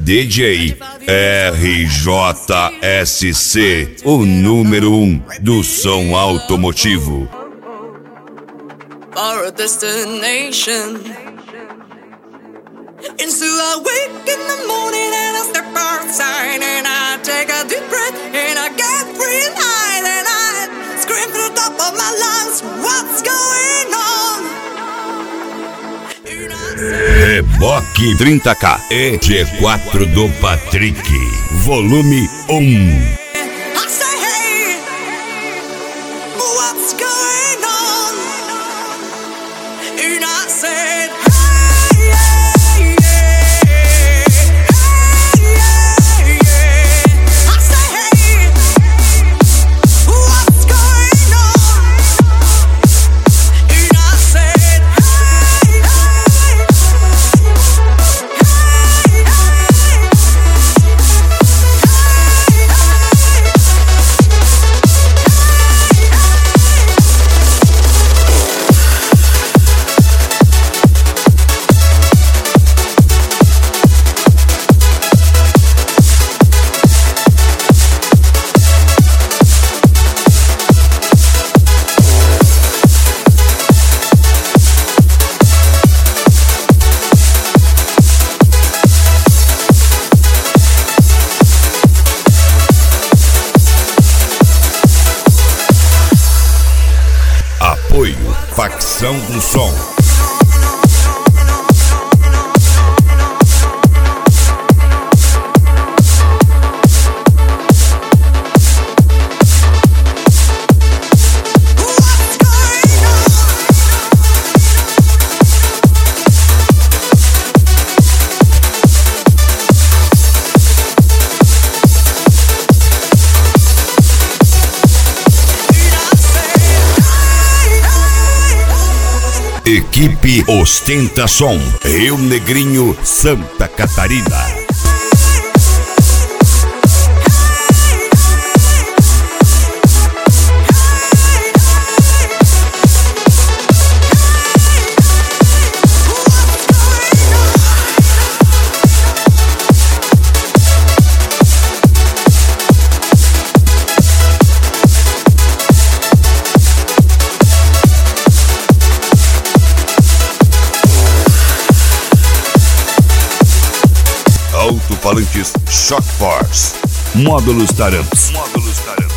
DJ RJSC, o número 1 do som automotivo. For a destination. And so I wake in the morning and I step outside and I take a deep breath and I get real high and I scream to the top of my lungs, what's going on? Reboque 30K e G4 do Patrick, volume 1. Apoio Facção do Som. Equipe Ostentação, Rio Negrinho, Santa Catarina. Alto-falantes Shock Force, módulos Taramps.